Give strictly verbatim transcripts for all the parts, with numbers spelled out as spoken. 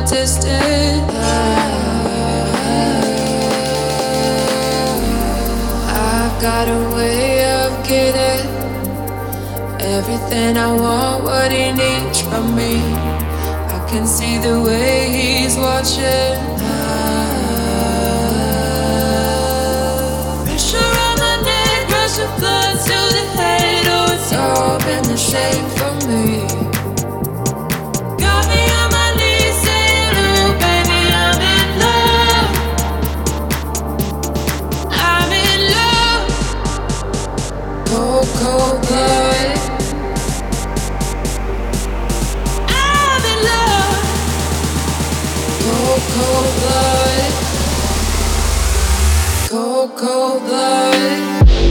distant. I've got a way of getting everything I want, what he needs from me. I can see the way he's watching. Pressure on my neck, rush of blood to the head. Oh, it's all been the same for me. Got me on my knees saying, ooh, baby, I'm in love. I'm in love. Cold, cold blood. I'm in love. Cold, cold blood. Cold, cold blood.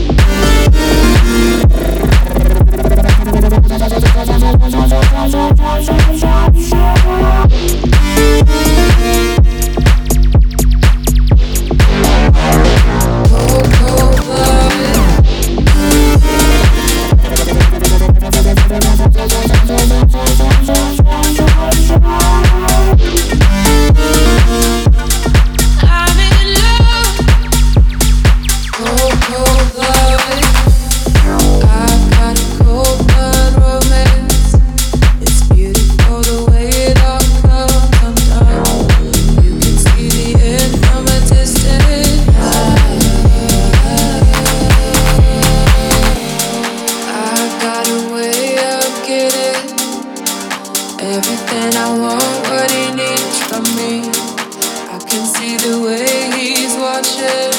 Everything I want, what he needs from me. I can see the way he's watching.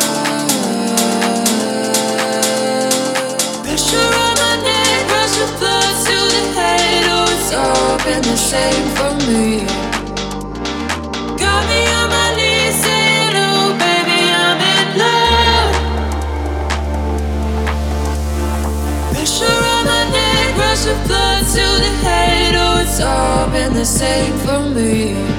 Pressure on my neck, rush of blood to the head. Oh, it's all been the same for me. Got me on my knees saying, oh, baby, I'm in love. Pressure on my neck, rush of blood to the head. Oh, it's all been the same for me.